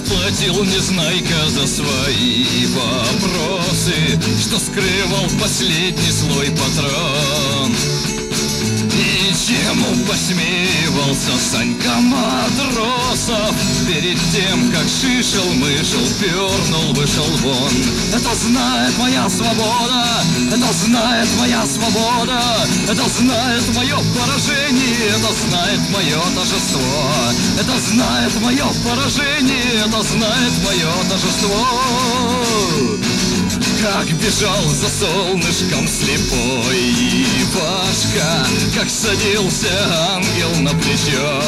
заплатил Незнайка за свои вопросы, что скрывал последний слой патрон. И чему посмеивался Санька Матросов перед тем, как шишел-мышел, пернул, вышел вон. Это знает моя свобода, это знает моя свобода, это знает мое поражение, это знает мое торжество. Это знает мое поражение, это знает мое торжество. Как бежал за солнышком слепой Ивашка, как садился ангел на плечо,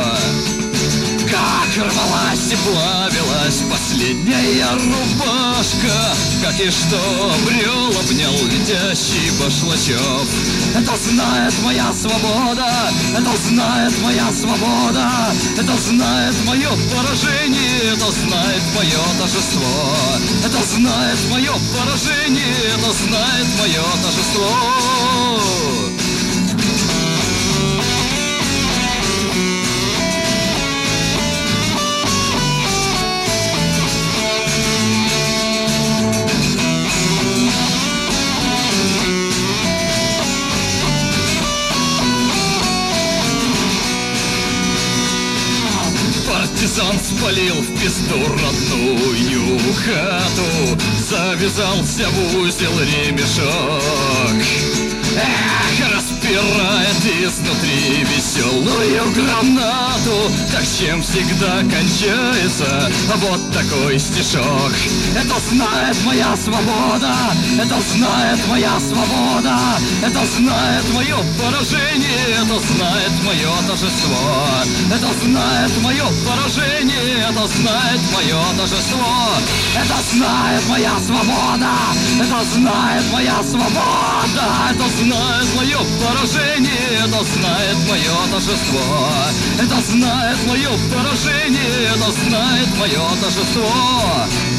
как рвалась и плавилась последняя рубашка, как и что обрел, обнял летящий башлачок. Это знает моя свобода, это знает моя свобода, это знает мое поражение, это знает мое торжество. Это знает мое поражение, это знает мое торжество. Партизан спалил в пизду родную хату, завязался в узел ремешок. Эх, распирает изнутри веселую гранату. Так чем всегда кончается вот такой стишок. Это знает моя свобода, это знает моя свобода, это знает мое поражение, это знает мое торжество. Это знает мое поражение, это знает мое торжество. Это знает моя свобода, это знает моя свобода, это знает мое поражение, это знает мое торжество. Это знает мое поражение, это знает мое торжество.